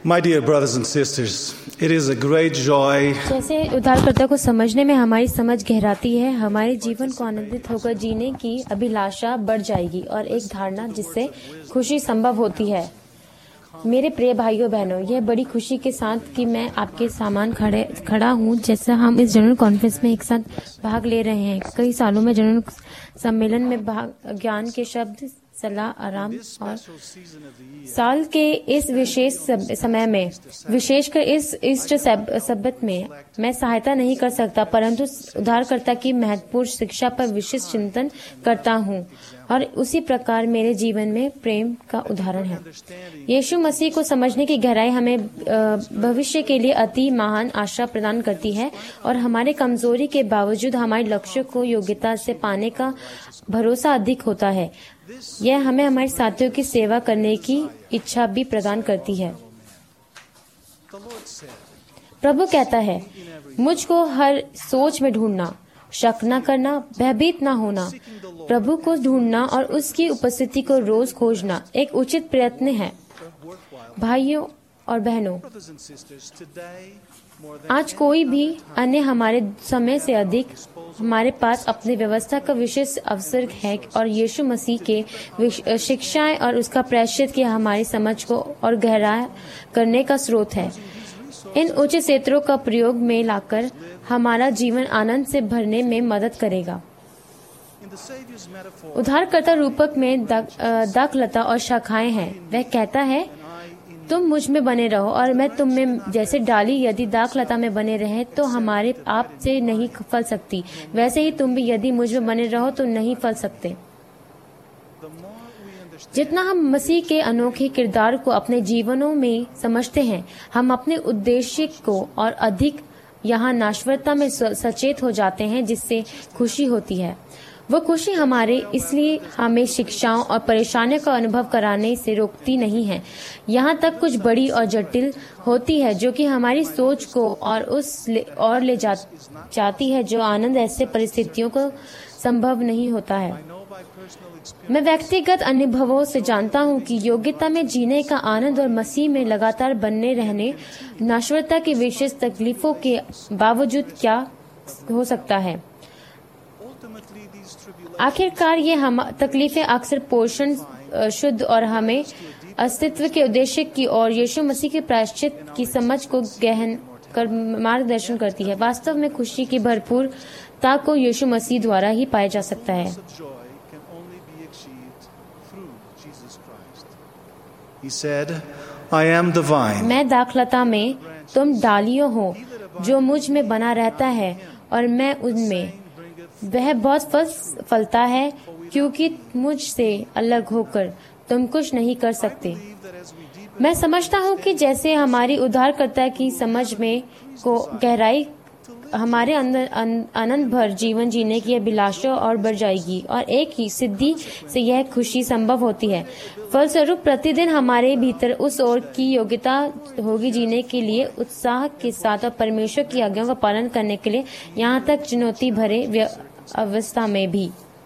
My dear brothers and sisters, it is a great joy जैसे उद्धारकर्ता को समझने में हमारी समझ गहराती है, हमारे जीवन को आनंदित होकर जीने की अभिलाषा बढ़ जाएगी और एक धारणा जिससे खुशी संभव होती है। मेरे प्रिय भाइयों बहनों, यह बड़ी खुशी के साथ कि मैं आपके सामान खड़ा हूँ। जैसा हम इस जनरल कॉन्फ्रेंस में एक साथ भाग ले रहे हैं। कई सालों में जनरल सम्मेलन में ज्ञान के शब्द, सलाह, आराम और साल के इस विशेष समय में, विशेषकर इस ईस्टर सब्बत में, मैं सहायता नहीं कर सकता, परंतु उद्धारकर्ता की महत्वपूर्ण शिक्षा पर विशेष चिंतन करता हूँ और उसी प्रकार मेरे जीवन में प्रेम का उदाहरण है। यीशु मसीह को समझने की गहराई हमें भविष्य के लिए अति महान आशा प्रदान करती है और हमारे कमजोरी के बावजूद हमारे लक्ष्य को योग्यता से पाने का भरोसा अधिक होता है। यह हमें हमारे साथियों की सेवा करने की इच्छा भी प्रदान करती है। प्रभु कहता है, मुझको हर सोच में ढूंढना, शक न करना, भयभीत न होना। प्रभु को ढूंढना और उसकी उपस्थिति को रोज खोजना एक उचित प्रयत्न है। भाइयों और बहनों, आज कोई भी अन्य हमारे समय से अधिक हमारे पास अपनी व्यवस्था का विशेष अवसर है और यीशु मसीह के शिक्षाएं और उसका प्रायश्चित की हमारी समझ को और गहरा करने का स्रोत है। इन उच्च क्षेत्रों का प्रयोग में लाकर हमारा जीवन आनंद से भरने में मदद करेगा। उद्धारकर्ता रूपक में दाखलता और शाखाएं हैं। वह कहता है, तुम मुझ में बने रहो और मैं तुम में, जैसे डाली यदि दाखलता में बने रहे तो हमारे आप से नहीं फल सकती, वैसे ही तुम भी यदि मुझ में बने रहो तो नहीं फल सकते। जितना हम मसीह के अनोखे किरदार को अपने जीवनों में समझते हैं, हम अपने उद्देश्य को और अधिक यहाँ नाश्वरता में सचेत हो जाते हैं, जिससे खुशी होती है। वो खुशी हमारे इसलिए हमें शिक्षाओं और परेशानियों का अनुभव कराने से रोकती नहीं है, यहाँ तक कुछ बड़ी और जटिल होती है जो कि हमारी सोच को और ले जाती है, जो आनंद ऐसे परिस्थितियों को संभव नहीं होता है। मैं व्यक्तिगत अनुभवों से जानता हूँ कि योग्यता में जीने का आनंद और मसीह में लगातार बने रहने नाश्वरता की विशेष तकलीफों के बावजूद क्या हो सकता है। आखिरकार ये हम तकलीफें अक्सर पोषण, शुद्ध और हमें अस्तित्व के उद्देश्य की और यीशु मसीह के प्रायश्चित की समझ को गहन कर मार्गदर्शन करती है। वास्तव में खुशी की भरपूरता को यीशु मसीह द्वारा ही पाया जा सकता है। मैं दाखलता में, तुम डालियों हो, जो मुझ में बना रहता है और मैं उनमें। वह बहुत फलता है, क्योंकि मुझसे अलग होकर तुम कुछ नहीं कर सकते। मैं समझता हूँ कि जैसे हमारी उद्धारकर्ता की समझ में को गहराई हमारे अंदर आनंद भर जीवन जीने की अभिलाषा और बढ़ जाएगी और एक ही सिद्धि से यह खुशी संभव होती है। फलस्वरूप प्रतिदिन हमारे भीतर उस ओर की योग्यता होगी जीने के लिए उत्साह के साथ और परमेश्वर की आज्ञाओं का पालन करने के लिए, यहाँ तक चुनौती भरे अवस्था में भी।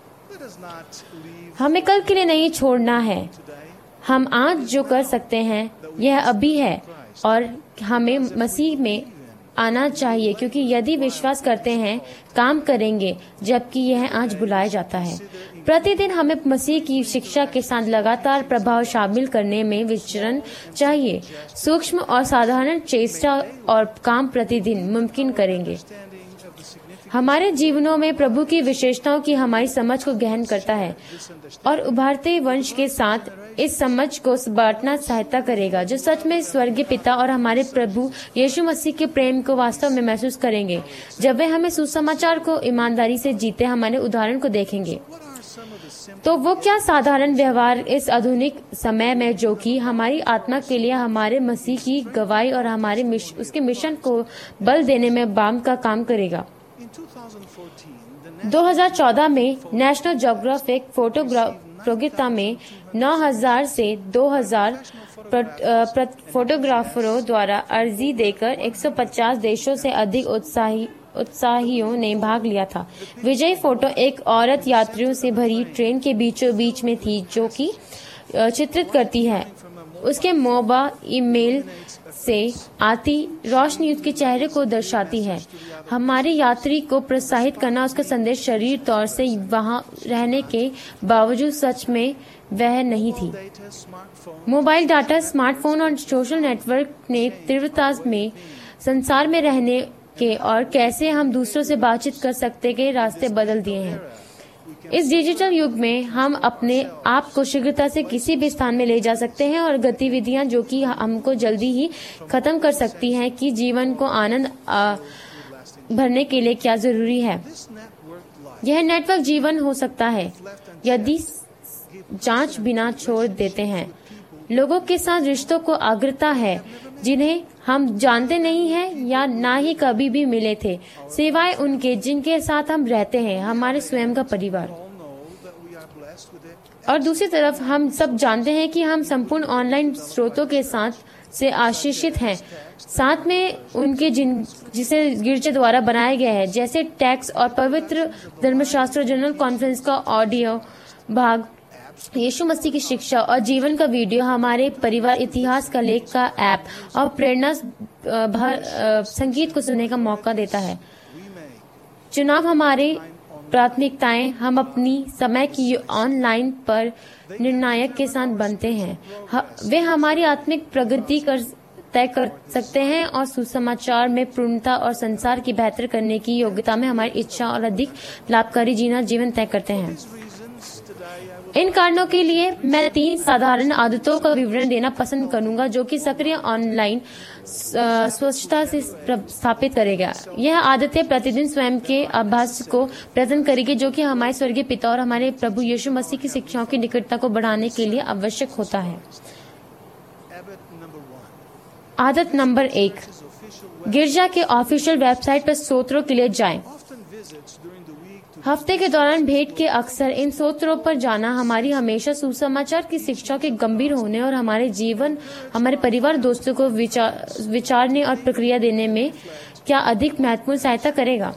हमें कल के लिए नहीं छोड़ना है। हम आज जो कर सकते हैं यह अभी है और हमें मसीह में आना चाहिए, क्योंकि यदि विश्वास करते हैं काम करेंगे, जबकि यह आज बुलाया जाता है। प्रतिदिन हमें मसीह की शिक्षा के साथ लगातार प्रभाव शामिल करने में विचरण चाहिए। सूक्ष्म और साधारण चेष्टा और काम प्रतिदिन मुमकिन करेंगे। हमारे जीवनों में प्रभु की विशेषताओं की हमारी समझ को गहन करता है और उभरते वंश के साथ इस समझ को बांटना सहायता करेगा, जो सच में स्वर्गीय पिता और हमारे प्रभु यीशु मसीह के प्रेम को वास्तव में महसूस करेंगे। जब वे हमें सुसमाचार को ईमानदारी से जीते हमारे उदाहरण को देखेंगे, तो वो क्या साधारण व्यवहार इस आधुनिक समय में, जो कि हमारी आत्मा के लिए हमारे मसीह की गवाही और हमारे उसके मिशन को बल देने में बाम का काम करेगा। 2014 में नेशनल ज्योग्राफिक प्रतियोगिता में 9000 से 2000 फोटोग्राफरों द्वारा अर्जी देकर 150 देशों से अधिक उत्साहियों ने भाग लिया था। विजयी फोटो एक औरत यात्रियों से भरी ट्रेन के बीचों बीच में थी, जो कि चित्रित करती है उसके मोबाइल ईमेल से आती रोशनी उसके चेहरे को दर्शाती है। हमारे यात्री को प्रोत्साहित करना उसका संदेश शरीर तौर से वहां रहने के बावजूद सच में वह नहीं थी। मोबाइल डाटा, स्मार्टफोन और सोशल नेटवर्क ने तीव्रता में संसार में रहने के और कैसे हम दूसरों से बातचीत कर सकते के रास्ते बदल दिए हैं। इस डिजिटल युग में हम अपने आप को शीघ्रता से किसी भी स्थान में ले जा सकते हैं और गतिविधियां जो कि हमको जल्दी ही खत्म कर सकती हैं कि जीवन को आनंद भरने के लिए क्या जरूरी है। यह नेटवर्क जीवन हो सकता है यदि जांच बिना छोड़ देते हैं। लोगों के साथ रिश्तों को अग्रता है जिन्हें हम जानते नहीं हैं या ना ही कभी भी मिले थे, सिवाय उनके जिनके साथ हम रहते हैं, हमारे स्वयं का परिवार। और दूसरी तरफ हम सब जानते हैं कि हम संपूर्ण ऑनलाइन स्रोतों के साथ से आशीषित हैं, साथ में उनके जिसे गिरजे द्वारा बनाया गया है, जैसे टैक्स और पवित्र धर्मशास्त्र जनरल कॉन्फ्रेंस का ऑडियो भाग, यीशु मसीह की शिक्षा और जीवन का वीडियो, हमारे परिवार इतिहास का लेख का ऐप और प्रेरणा संगीत को सुनने का मौका देता है। चुनाव हमारे प्राथमिकताएं हम अपनी समय की ऑनलाइन पर निर्णायक के साथ बनते हैं। वे हमारी आत्मिक प्रगति तय कर सकते हैं और सुसमाचार में पूर्णता और संसार की बेहतर करने की योग्यता में हमारी इच्छा और अधिक लाभकारी जीवन तय करते हैं। इन कारणों के लिए मैं 3 साधारण आदतों का विवरण देना पसंद करूंगा जो कि सक्रिय ऑनलाइन स्वच्छता से स्थापित करेगा। यह आदतें प्रतिदिन स्वयं के अभ्यास को प्रेजेंट करेगी जो कि हमारे स्वर्गीय पिता और हमारे प्रभु यीशु मसीह की शिक्षाओं की निकटता को बढ़ाने के लिए आवश्यक होता है। आदत नंबर 1, गिरजा के ऑफिशियल वेबसाइट पर स्तोत्रों के लिए जाएं। हफ्ते के दौरान भेंट के अक्सर इन स्तोत्रों पर जाना हमारी हमेशा सुसमाचार की शिक्षा के गंभीर होने और हमारे परिवार दोस्तों को विचारने और प्रक्रिया देने में क्या अधिक महत्वपूर्ण सहायता करेगा।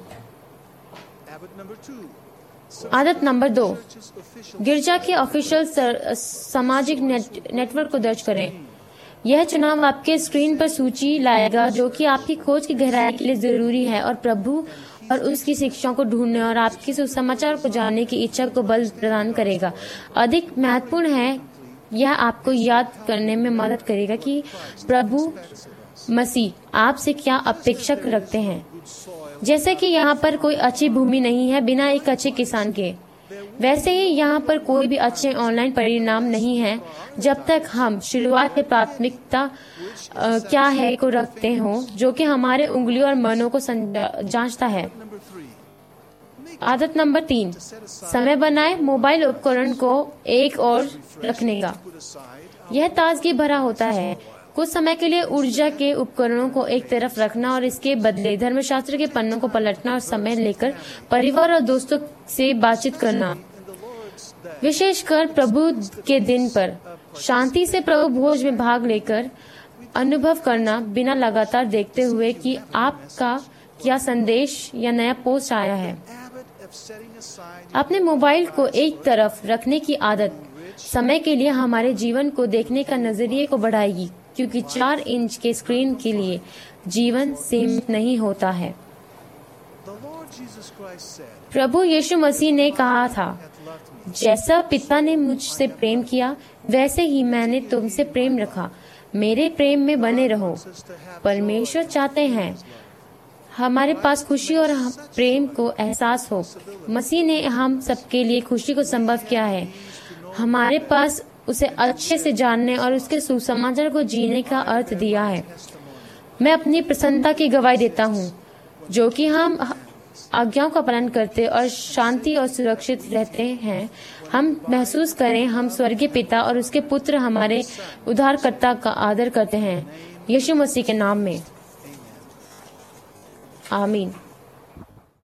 आदत नंबर 2, गिरजा के ऑफिशियल सामाजिक नेटवर्क को दर्ज करें। यह चुनाव आपके स्क्रीन पर सूची लाएगा जो कि आपकी खोज की गहराई के लिए जरूरी है और प्रभु और उसकी शिक्षाओं को ढूंढने और आपकी सुसमाचार को जानने की इच्छा को बल प्रदान करेगा। अधिक महत्वपूर्ण है, यह आपको याद करने में मदद करेगा कि प्रभु मसीह आपसे क्या अपेक्षा रखते हैं। जैसे कि यहाँ पर कोई अच्छी भूमि नहीं है बिना एक अच्छे किसान के, वैसे ही यहाँ पर कोई भी अच्छे ऑनलाइन परिणाम नहीं है जब तक हम शुरुआत में प्राथमिकता क्या है को रखते हो जो कि हमारे उंगलियों और मनों को जांचता है। आदत नंबर 3, समय बनाए मोबाइल उपकरण को एक और रखने का। यह ताजगी भरा होता है। कुछ समय के लिए ऊर्जा के उपकरणों को एक तरफ रखना और इसके बदले धर्मशास्त्र के पन्नों को पलटना और समय लेकर परिवार और दोस्तों से बातचीत करना। विशेषकर प्रभु के दिन पर शांति से प्रभु भोज में भाग लेकर अनुभव करना बिना लगातार देखते हुए कि आपका क्या संदेश या नया पोस्ट आया है। अपने मोबाइल को एक तरफ रखने की आदत समय के लिए हमारे जीवन को देखने का नजरिए को बढ़ाएगी, क्योंकि 4 इंच के स्क्रीन के लिए जीवन सीमित नहीं होता है। प्रभु यीशु मसीह ने कहा था, जैसा पिता ने मुझसे प्रेम किया वैसे ही मैंने तुमसे प्रेम रखा, मेरे प्रेम में बने रहो। परमेश्वर चाहते हैं हमारे पास खुशी और प्रेम को एहसास हो। मसीह ने हम सबके लिए खुशी को संभव किया है। हमारे पास उसे अच्छे से जानने और उसके सुसमाचार को जीने का अर्थ दिया है। मैं अपनी प्रसन्नता की गवाही देता हूँ जो कि हम आज्ञाओं का पालन करते और शांति और सुरक्षित रहते हैं। हम महसूस करें हम स्वर्गीय पिता और उसके पुत्र हमारे उद्धारकर्ता का आदर करते हैं। यीशु मसीह के नाम में आमीन।